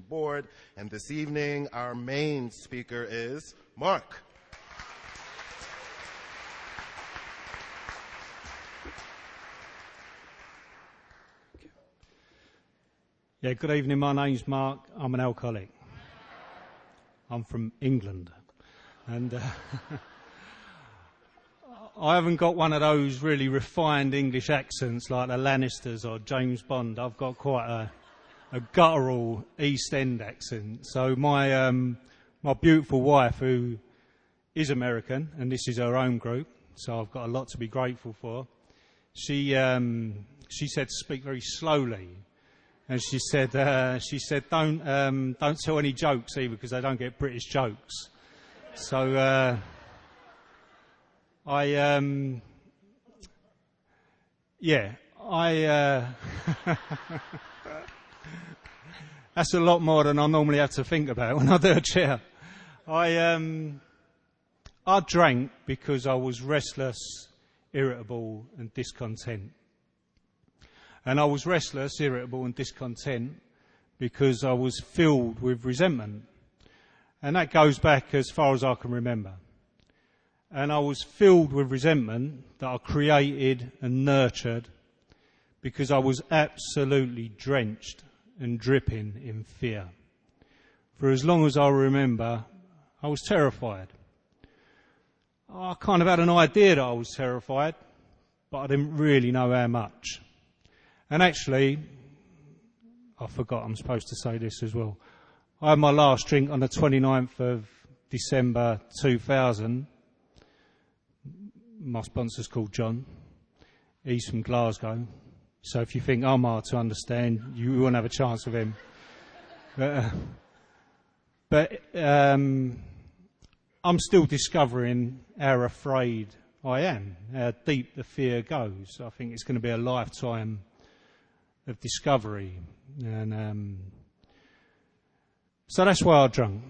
board. And this evening, our main speaker is Mark. Yeah, good evening. My name's Mark. I'm an alcoholic. I'm from England. And I haven't got one of those really refined English accents like the Lannisters or James Bond. I've got quite a guttural East End accent. So my beautiful wife, who is American, and this is her own group, so I've got a lot to be grateful for. She said to speak very slowly, and she said don't tell any jokes either, because they don't get British jokes. So that's a lot more than I normally have to think about when I do a chair. I drank because I was restless, irritable and discontent. And I was restless, irritable and discontent because I was filled with resentment. And that goes back as far as I can remember. And I was filled with resentment that I created and nurtured because I was absolutely drenched and dripping in fear. For as long as I remember, I was terrified. I kind of had an idea that I was terrified, but I didn't really know how much. And actually, I forgot I'm supposed to say this as well. I had my last drink on the 29th of December 2000. My sponsor's called John. He's from Glasgow. So if you think I'm hard to understand, you won't have a chance with him. But I'm still discovering how afraid I am, how deep the fear goes. I think it's going to be a lifetime of discovery. And so that's why I drank.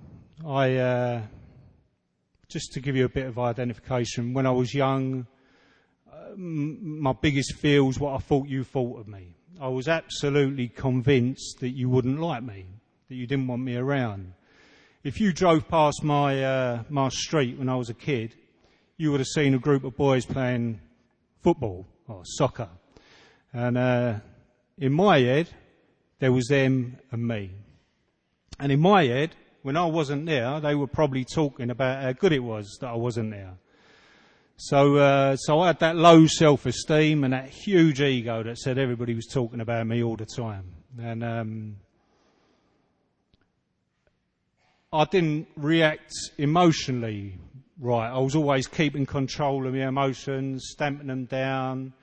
Just to give you a bit of identification, when I was young, my biggest fear was what I thought you thought of me. I was absolutely convinced that you wouldn't like me, that you didn't want me around. If you drove past my street when I was a kid, you would have seen a group of boys playing football or soccer. And in my head, there was them and me. And in my head, when I wasn't there, they were probably talking about how good it was that I wasn't there. So I had that low self-esteem and that huge ego that said everybody was talking about me all the time. And I didn't react emotionally right. I was always keeping control of my emotions, stamping them down.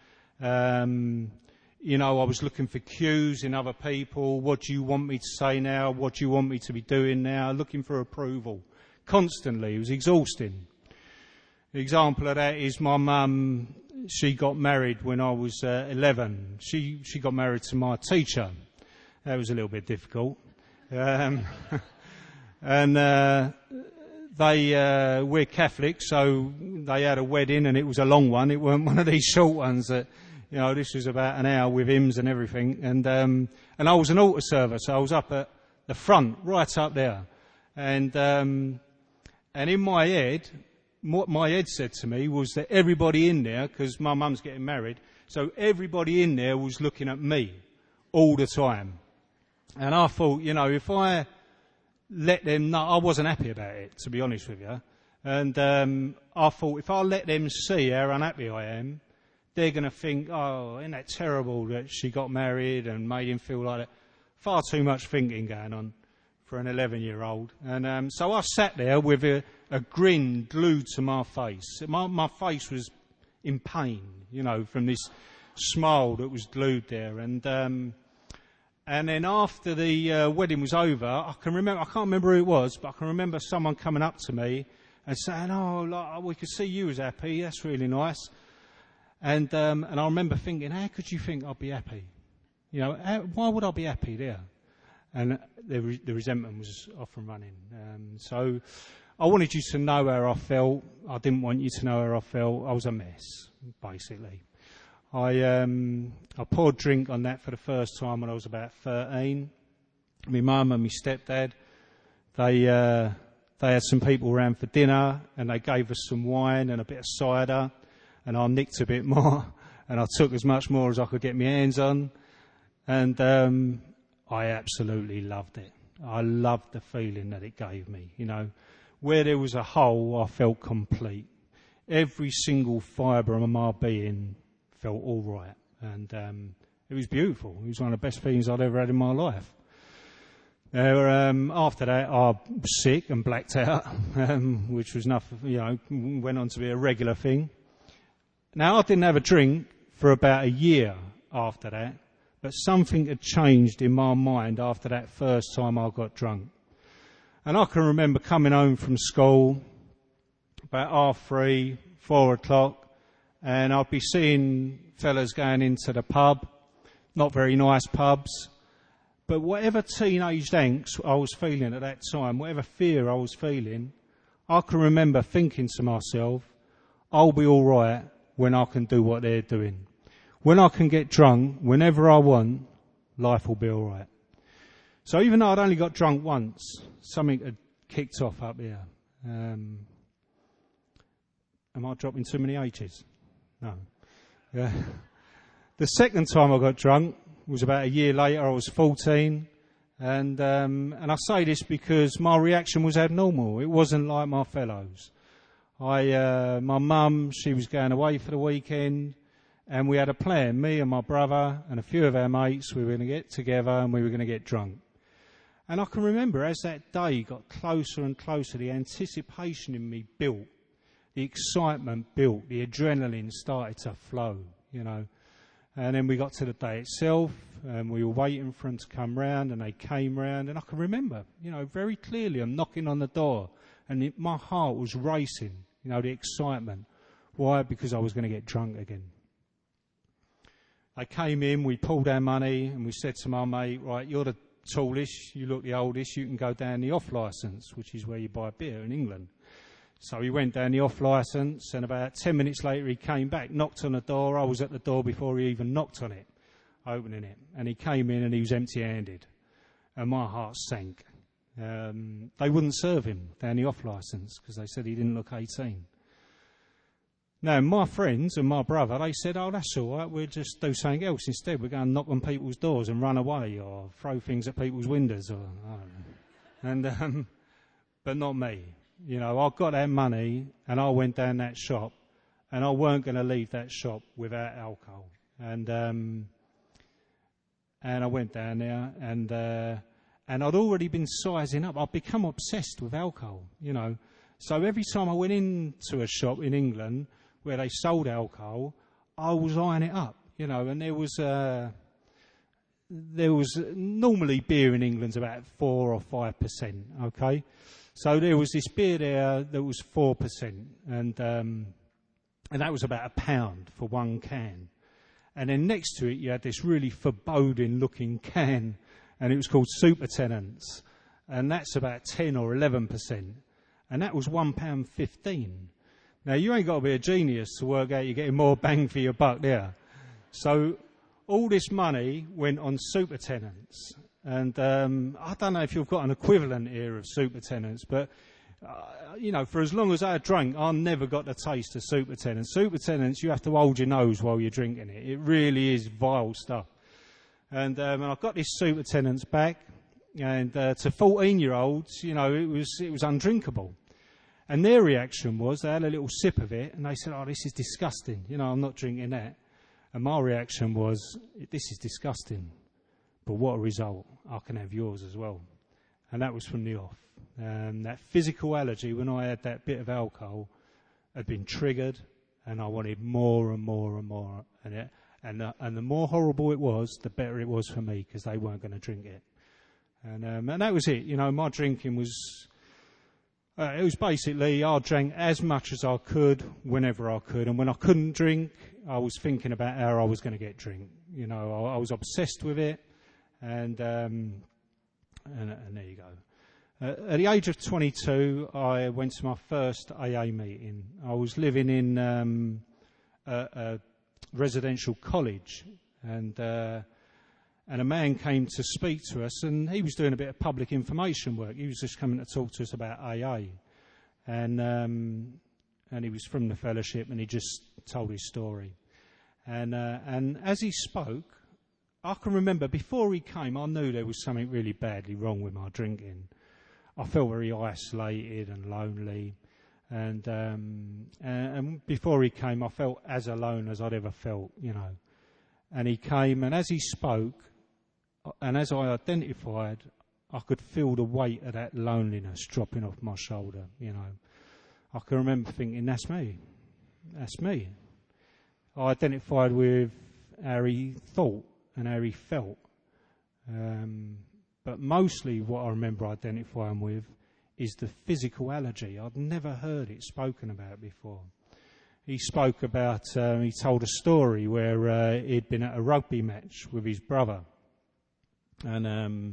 I was looking for cues in other people. What do you want me to say now? What do you want me to be doing now? Looking for approval constantly. It was exhausting. The example of that is my mum. She got married when I was 11. She got married to my teacher. That was a little bit difficult. And we're Catholic, so they had a wedding and it was a long one. It weren't one of these short ones that, this was about an hour with hymns and everything. And I was an altar server, so I was up at the front, right up there. And in my head, what my head said to me was that everybody in there, because my mum's getting married, so everybody in there was looking at me all the time. And I thought, if I let them know, I wasn't happy about it, to be honest with you. And I thought, if I let them see how unhappy I am, they're going to think, oh, isn't that terrible that she got married and made him feel like that. Far too much thinking going on for an 11-year-old. And so I sat there with a grin glued to my face. My face was in pain, from this smile that was glued there. And then after the wedding was over, I can't remember who it was, but I can remember someone coming up to me and saying, we could see you was happy, that's really nice. And I remember thinking, how could you think I'd be happy? Why would I be happy there? And the resentment was off and running. So I wanted you to know how I felt. I didn't want you to know how I felt. I was a mess, basically. I poured drink on that for the first time when I was about 13. My mum and my stepdad, they had some people around for dinner, and they gave us some wine and a bit of cider, and I nicked a bit more, and I took as much more as I could get my hands on, and I absolutely loved it. I loved the feeling that it gave me. You know, where there was a hole, I felt complete. Every single fibre of my being felt all right, and it was beautiful. It was one of the best feelings I'd ever had in my life. After that, I was sick and blacked out, which was nothing, you know, went on to be a regular thing. Now, I didn't have a drink for about a year after that, but something had changed in my mind after that first time I got drunk. And I can remember coming home from school about 3:30, 4 o'clock, and I'd be seeing fellas going into the pub, not very nice pubs, but whatever teenage angst I was feeling at that time, whatever fear I was feeling, I can remember thinking to myself, I'll be all right when I can do what they're doing. When I can get drunk, whenever I want, life will be all right. So even though I'd only got drunk once, something had kicked off up here. Am I dropping too many H's? No. Yeah. The second time I got drunk was about a year later. I was 14, and I say this because my reaction was abnormal. It wasn't like my fellows. My mum, she was going away for the weekend, and we had a plan. Me and my brother and a few of our mates, we were going to get together and we were going to get drunk. And I can remember as that day got closer and closer, the anticipation in me built, the excitement built, the adrenaline started to flow, you know. And then we got to the day itself, and we were waiting for them to come round, and they came round, and I can remember, you know, very clearly, I'm knocking on the door, and my heart was racing, you know, the excitement. Why? Because I was going to get drunk again. They came in, we pulled our money, and we said to my mate, right, you're the tallest, you look the oldest, you can go down the off licence, which is where you buy beer in England. So he went down the off licence, and about 10 minutes later he came back, knocked on the door. I was at the door before he even knocked on it, opening it. And he came in and he was empty-handed. And my heart sank. They wouldn't serve him down the off licence because they said he didn't look 18. Now, my friends and my brother, they said, oh, that's all right, we'll just do something else instead. We're going to knock on people's doors and run away or throw things at people's windows. Or I don't know. And, but not me. You know, I got that money and I went down that shop, and I weren't going to leave that shop without alcohol. And I went down there, and I'd already been sizing up. I'd become obsessed with alcohol, you know. So every time I went into a shop in England where they sold alcohol, I was eyeing it up, you know. And there was normally beer in England's about 4 or 5%, okay. So there was this beer there that was 4%, and that was about £1 for one can. And then next to it, you had this really foreboding-looking can, and it was called Supertenants, and that's about 10 or 11%, and that was £1.15. Now, you ain't got to be a genius to work out you're getting more bang for your buck there. So all this money went on Supertenants. And I don't know if you've got an equivalent here of Supertenants, but, you know, for as long as I drank, I never got the taste of Supertenants. Supertenants, you have to hold your nose while you're drinking it. It really is vile stuff. And I got this Supertenants back, and to 14-year-olds, you know, it was undrinkable. And their reaction was, they had a little sip of it, and they said, oh, this is disgusting. You know, I'm not drinking that. And my reaction was, this is disgusting. But what a result. I can have yours as well. And that was from the off. That physical allergy, when I had that bit of alcohol, had been triggered, and I wanted more and more and more. And the more horrible it was, the better it was for me, because they weren't going to drink it. And that was it. You know, my drinking was... it was basically, I drank as much as I could, whenever I could. And when I couldn't drink, I was thinking about how I was going to get drink. You know, I was obsessed with it. And there you go. At the age of 22, I went to my first AA meeting. I was living in a residential college, and And a man came to speak to us, and he was doing a bit of public information work. He was just coming to talk to us about AA. And he was from the fellowship, and he just told his story. And as he spoke, I can remember before he came, I knew there was something really badly wrong with my drinking. I felt very isolated and lonely. And before he came, I felt as alone as I'd ever felt, you know. And he came, and as he spoke, and as I identified, I could feel the weight of that loneliness dropping off my shoulder, you know. I can remember thinking, that's me. That's me. I identified with how he thought and how he felt. But mostly what I remember identifying with is the physical allergy. I'd never heard it spoken about before. He spoke about, he told a story where he'd been at a rugby match with his brother. And,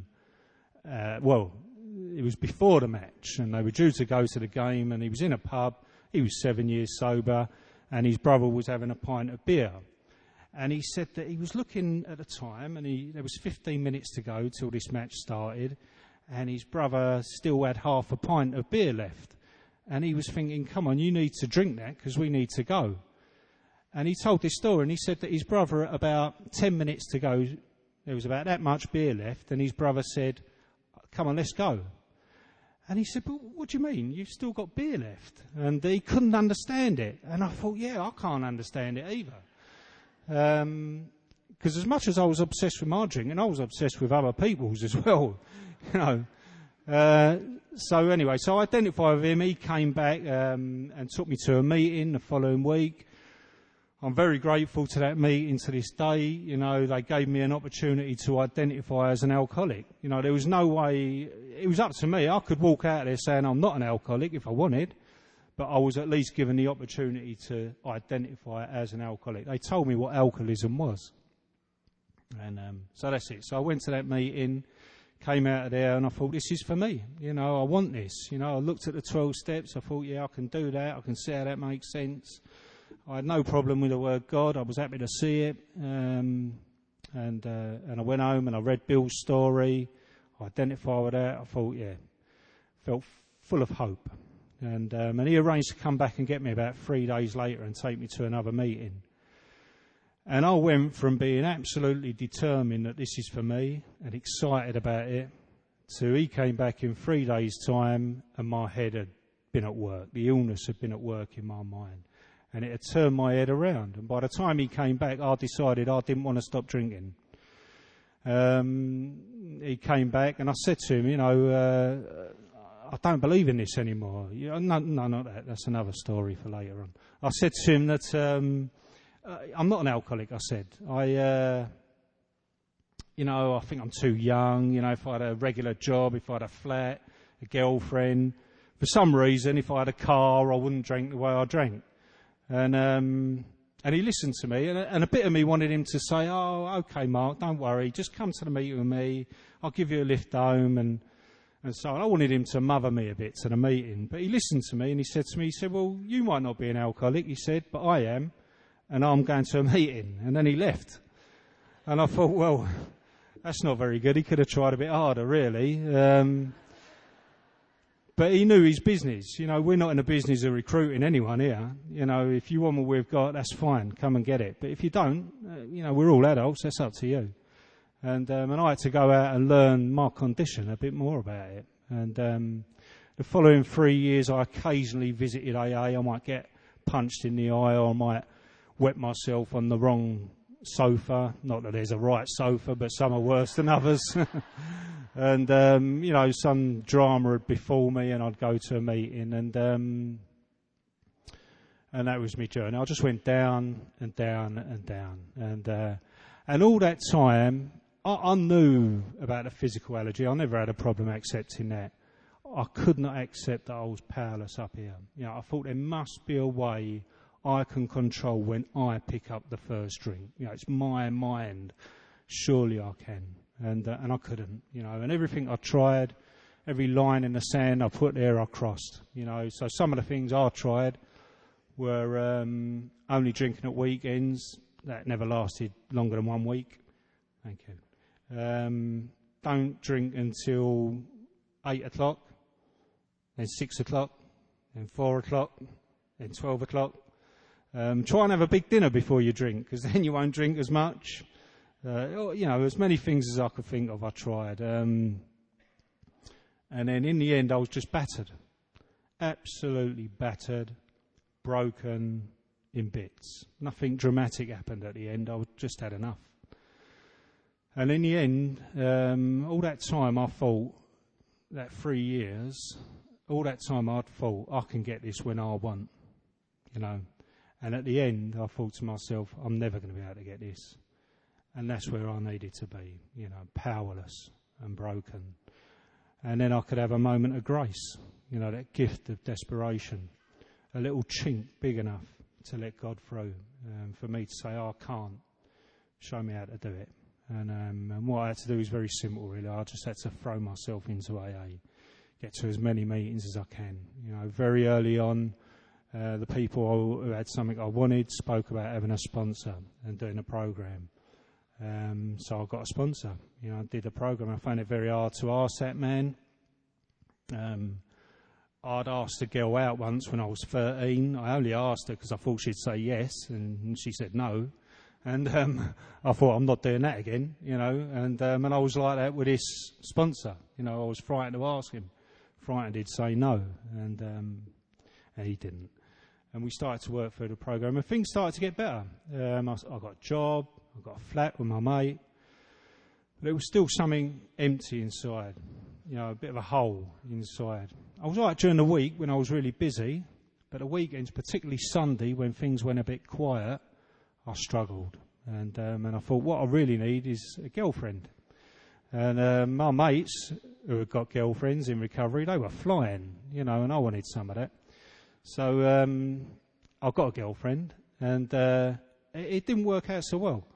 it was before the match, and they were due to go to the game, and he was in a pub. He was 7 years sober, and his brother was having a pint of beer. And he said that he was looking at the time, and there was 15 minutes to go till this match started, and his brother still had half a pint of beer left. And he was thinking, come on, you need to drink that because we need to go. And he told this story, and he said that his brother, at about 10 minutes to go, there was about that much beer left, and his brother said, come on, let's go. And he said, but what do you mean? You've still got beer left. And he couldn't understand it. And I thought, yeah, I can't understand it either. Because as much as I was obsessed with my drinking, I was obsessed with other people's as well. You know. So anyway, so I identified with him. He came back and took me to a meeting the following week. I'm very grateful to that meeting to this day. You know, they gave me an opportunity to identify as an alcoholic. You know, there was no way, it was up to me. I could walk out there saying I'm not an alcoholic if I wanted, but I was at least given the opportunity to identify as an alcoholic. They told me what alcoholism was. And so that's it. So I went to that meeting, came out of there, and I thought, this is for me. You know, I want this. You know, I looked at the 12 steps. I thought, yeah, I can do that. I can see how that makes sense. I had no problem with the word God. I was happy to see it. And I went home and I read Bill's story. I identified with that. I thought, yeah, felt full of hope. And he arranged to come back and get me about 3 days later and take me to another meeting. And I went from being absolutely determined that this is for me and excited about it to he came back in 3 days' time and my head had been at work. The illness had been at work in my mind. And it had turned my head around. And by the time he came back, I decided I didn't want to stop drinking. He came back and I said to him, you know, I don't believe in this anymore. You know, no, not that. That's another story for later on. I said to him that I'm not an alcoholic, I said. You know, I think I'm too young. You know, if I had a regular job, if I had a flat, a girlfriend, for some reason, if I had a car, I wouldn't drink the way I drank. And he listened to me, and a bit of me wanted him to say, oh, okay, Mark, don't worry, just come to the meeting with me, I'll give you a lift home, and so on. I wanted him to mother me a bit to the meeting, but he listened to me, and he said to me, well, you might not be an alcoholic, he said, but I am, and I'm going to a meeting, and then he left. And I thought, well, that's not very good, he could have tried a bit harder, really. But he knew his business. You know, we're not in the business of recruiting anyone here. You know, if you want what we've got, that's fine. Come and get it. But if you don't, you know, we're all adults. That's up to you. And I had to go out and learn my condition a bit more about it. And the following 3 years, I occasionally visited AA. I might get punched in the eye, or I might wet myself on the wrong sofa. Not that there's a right sofa, but some are worse than others. And, you know, some drama would befall me and I'd go to a meeting and that was my journey. I just went down and down and down. And all that time, I knew about the physical allergy. I never had a problem accepting that. I could not accept that I was powerless up here. You know, I thought there must be a way I can control when I pick up the first drink. You know, it's my mind. Surely I can. And I couldn't, you know, and everything I tried, every line in the sand I put there, I crossed, you know. So some of the things I tried were only drinking at weekends. That never lasted longer than 1 week. Thank you. Don't drink until 8 o'clock, then 6 o'clock, then 4 o'clock, then 12 o'clock. Try and have a big dinner before you drink, because then you won't drink as much. As many things as I could think of, I tried. And then in the end, I was just battered. Absolutely battered, broken, in bits. Nothing dramatic happened at the end. I just had enough. And in the end, all that time I thought, that 3 years, all that time I'd thought, I can get this when I want, And at the end, I thought to myself, I'm never going to be able to get this. And that's where I needed to be, powerless and broken. And then I could have a moment of grace, that gift of desperation, a little chink big enough to let God through, for me to say, I can't, show me how to do it. And what I had to do is very simple, really. I just had to throw myself into AA, get to as many meetings as I can. Very early on, the people who had something I wanted spoke about having a sponsor and doing a program. So I got a sponsor. I did a program. I found it very hard to ask that man. I'd asked a girl out once when I was 13. I only asked her because I thought she'd say yes, and she said no. And I thought, I'm not doing that again, And I was like that with this sponsor. I was frightened to ask him. Frightened he'd say no, and he didn't. And we started to work through the program, and things started to get better. I got a job, I got a flat with my mate, but there was still something empty inside, a bit of a hole inside. I was right during the week when I was really busy, but the weekends, particularly Sunday, when things went a bit quiet, I struggled. And I thought, what I really need is a girlfriend. And my mates, who had got girlfriends in recovery, they were flying, and I wanted some of that. So I got a girlfriend, and it didn't work out so well.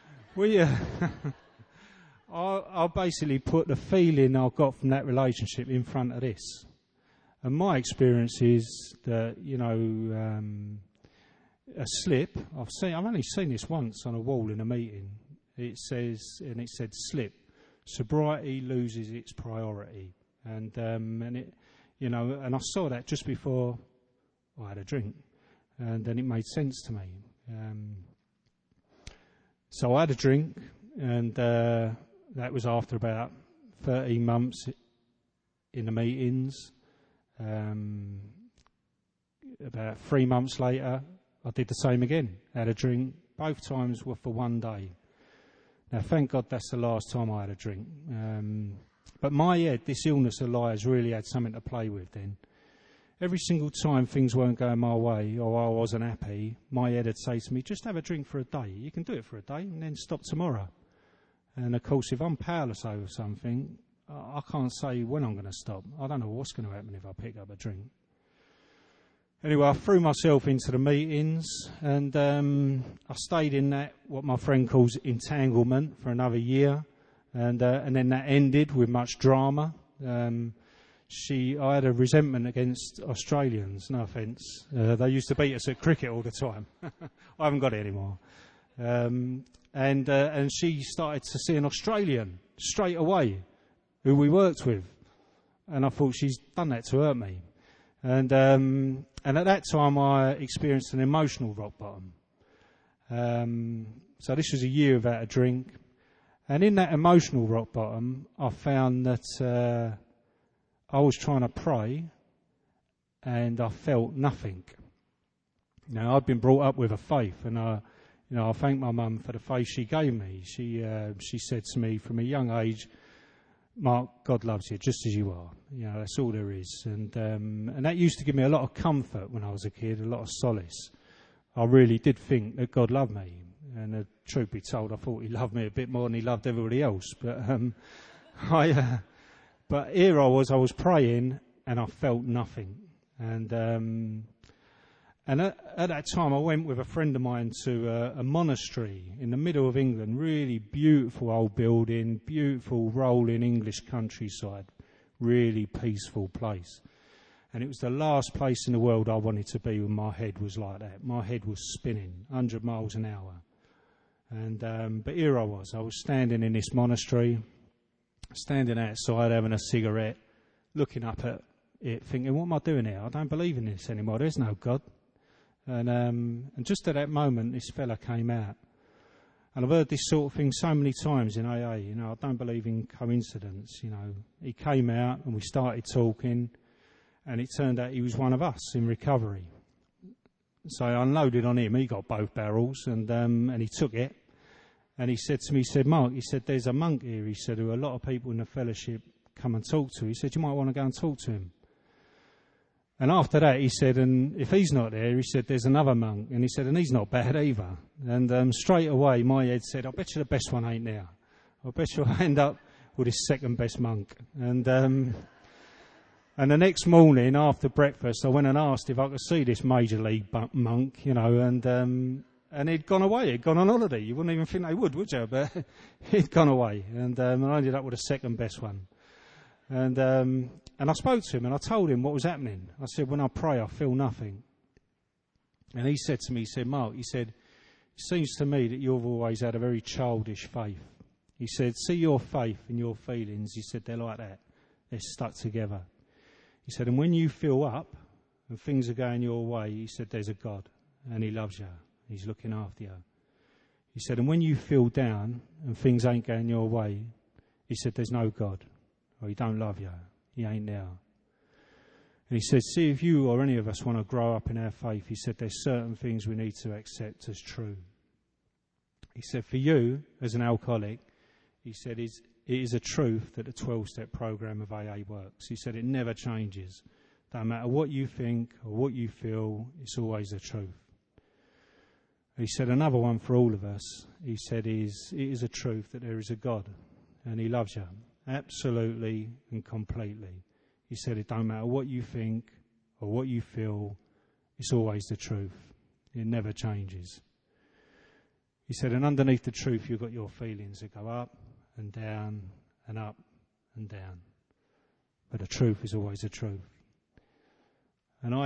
I basically put the feeling I got from that relationship in front of this. And my experience is that, a slip, I've only seen this once on a wall in a meeting. It said slip. Sobriety loses its priority. And I saw that just before I had a drink. And then it made sense to me. So I had a drink, and that was after about 13 months in the meetings. About 3 months later, I did the same again. Had a drink. Both times were for one day. Now, thank God that's the last time I had a drink. But my head, this illness of lies, really had something to play with then. Every single time things weren't going my way or I wasn't happy, my head would say to me, just have a drink for a day. You can do it for a day and then stop tomorrow. And, of course, if I'm powerless over something, I can't say when I'm going to stop. I don't know what's going to happen if I pick up a drink. Anyway, I threw myself into the meetings, and I stayed in that, what my friend calls entanglement, for another year. And then that ended with much drama. I had a resentment against Australians, no offence. They used to beat us at cricket all the time. I haven't got it anymore. And she started to see an Australian straight away who we worked with. And I thought, she's done that to hurt me. And at that time I experienced an emotional rock bottom. So this was a year without a drink. And in that emotional rock bottom, I found that I was trying to pray and I felt nothing. Now, I'd been brought up with a faith, and I thank my mum for the faith she gave me. She said to me from a young age, Mark, God loves you just as you are. That's all there is. And that used to give me a lot of comfort when I was a kid, a lot of solace. I really did think that God loved me. And the truth be told, I thought he loved me a bit more than he loved everybody else. But but here I was praying, and I felt nothing. And at that time, I went with a friend of mine to a monastery in the middle of England, really beautiful old building, beautiful rolling English countryside, really peaceful place. And it was the last place in the world I wanted to be when my head was like that. My head was spinning, 100 miles an hour. But here I was standing in this monastery, standing outside having a cigarette, looking up at it, thinking, what am I doing here? I don't believe in this anymore. There's no God. And just at that moment, this fella came out. And I've heard this sort of thing so many times in AA. I don't believe in coincidence. He came out and we started talking, and it turned out he was one of us in recovery. So I unloaded on him. He got both barrels, and he took it. And he said to me, Mark, there's a monk here, he said, who a lot of people in the fellowship come and talk to. He said, you might want to go and talk to him. And after that, he said, and if he's not there, he said, there's another monk. And he said, and he's not bad either. And straight away, my head said, I bet you the best one ain't there. I bet you'll end up with his second best monk. And the next morning, after breakfast, I went and asked if I could see this major league monk, and he'd gone away. He'd gone on holiday. You wouldn't even think they would you? But he'd gone away. And I ended up with the second best one. And I spoke to him and I told him what was happening. I said, when I pray, I feel nothing. And he said to me, Mark, it seems to me that you've always had a very childish faith. He said, see your faith and your feelings. He said, they're like that. They're stuck together. He said, and when you feel up and things are going your way, he said, there's a God and he loves you. He's looking after you. He said, and when you feel down and things ain't going your way, he said, there's no God, or he don't love you. He ain't there. And he said, see, if you or any of us want to grow up in our faith, he said, there's certain things we need to accept as true. He said, for you, as an alcoholic, he said, it is a truth that the 12-step program of AA works. He said, it never changes. Don't matter what you think or what you feel, it's always the truth. He said, another one for all of us, he said, it is a truth that there is a God and he loves you absolutely and completely. He said, it don't matter what you think or what you feel, it's always the truth. It never changes. He said, and underneath the truth, you've got your feelings that go up and down and up and down. But the truth is always the truth. And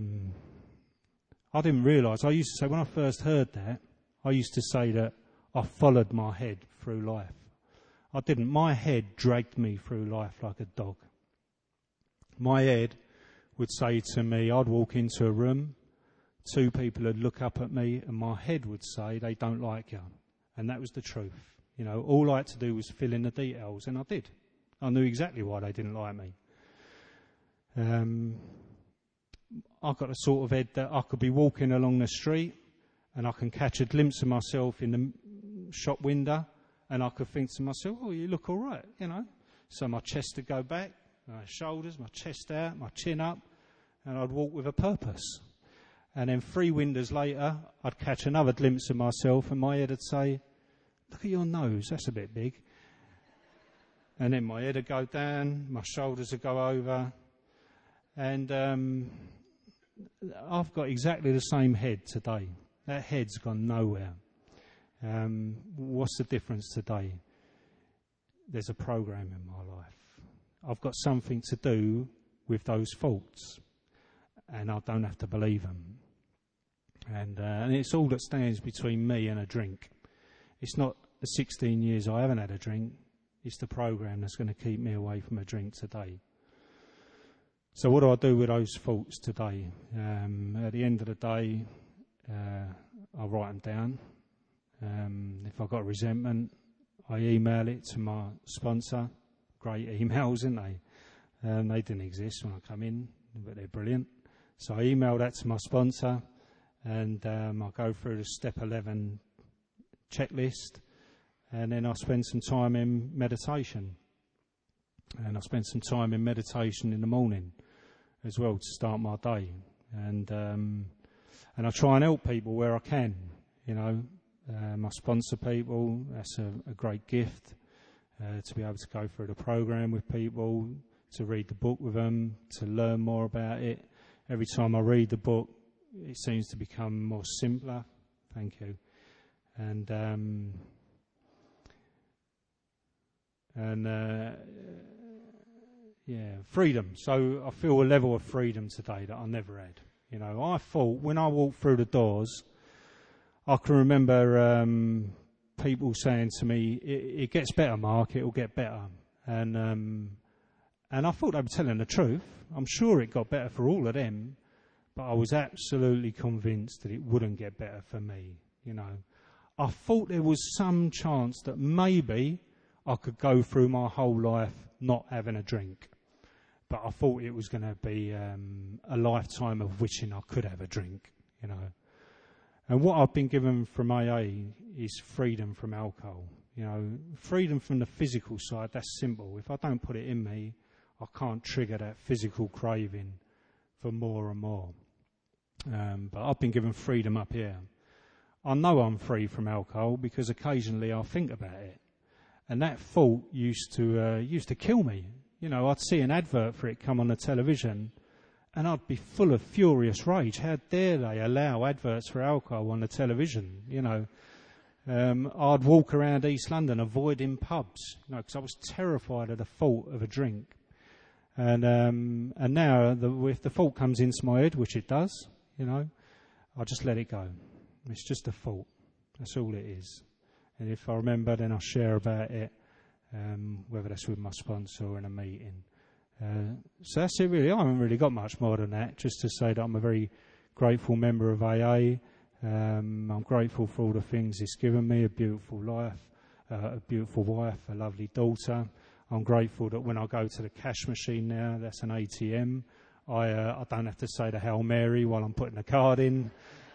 I didn't realise, I used to say, when I first heard that, I used to say that I followed my head through life. I didn't. My head dragged me through life like a dog. My head would say to me, I'd walk into a room, two people would look up at me, and my head would say, they don't like you. And that was the truth. All I had to do was fill in the details, and I did. I knew exactly why they didn't like me. I've got a sort of head that I could be walking along the street and I can catch a glimpse of myself in the shop window and I could think to myself, oh, you look all right, So my chest would go back, my shoulders, my chest out, my chin up, and I'd walk with a purpose. And then 3 windows later, I'd catch another glimpse of myself and my head would say, look at your nose, that's a bit big. And then my head would go down, my shoulders would go over, and I've got exactly the same head today. That head's gone nowhere. What's the difference today? There's a program in my life. I've got something to do with those thoughts, and I don't have to believe them. And it's all that stands between me and a drink. It's not the 16 years I haven't had a drink. It's the program that's going to keep me away from a drink today. So what do I do with those thoughts today? At the end of the day, I write them down. If I've got resentment, I email it to my sponsor. Great emails, isn't they? They didn't exist when I come in, but they're brilliant. So I email that to my sponsor, and I go through the step 11 checklist, and then I spend some time in meditation. And I spend some time in meditation in the morning as well to start my day. And I try and help people where I can, I sponsor people. That's a great gift, to be able to go through the program with people, to read the book with them, to learn more about it. Every time I read the book, it seems to become more simpler. Thank you. And freedom. So I feel a level of freedom today that I never had. I thought when I walked through the doors, I can remember people saying to me, it gets better, Mark, it'll get better. And I thought they were telling the truth. I'm sure it got better for all of them, but I was absolutely convinced that it wouldn't get better for me, you know. I thought there was some chance that maybe I could go through my whole life not having a drink. But I thought it was going to be a lifetime of wishing I could have a drink, you know. And what I've been given from AA is freedom from alcohol. You know, freedom from the physical side, that's simple. If I don't put it in me, I can't trigger that physical craving for more and more. But I've been given freedom up here. I know I'm free from alcohol because occasionally I'll think about it. And that thought used to kill me. You know, I'd see an advert for it come on the television and I'd be full of furious rage. How dare they allow adverts for alcohol on the television, you know. I'd walk around East London avoiding pubs, you know, because I was terrified of the thought of a drink. And now, if the thought comes into my head, which it does, you know, I just let it go. It's just a thought. That's all it is. And if I remember, then I'll share about it, whether that's with my sponsor or in a meeting. So that's it really. I haven't really got much more than that, just to say that I'm a very grateful member of AA. I'm grateful for all the things it's given me, a beautiful life, a beautiful wife, a lovely daughter. I'm grateful that when I go to the cash machine now, that's an ATM. I don't have to say the Hail Mary while I'm putting the card in.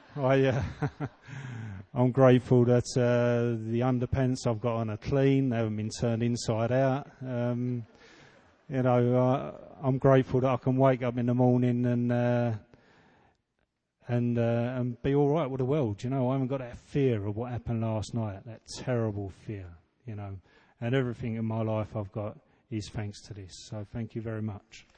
I'm grateful that the underpants I've got on are clean. They haven't been turned inside out. You know, I'm grateful that I can wake up in the morning and be all right with the world. You know, I haven't got that fear of what happened last night, that terrible fear, you know. And everything in my life I've got is thanks to this. So thank you very much.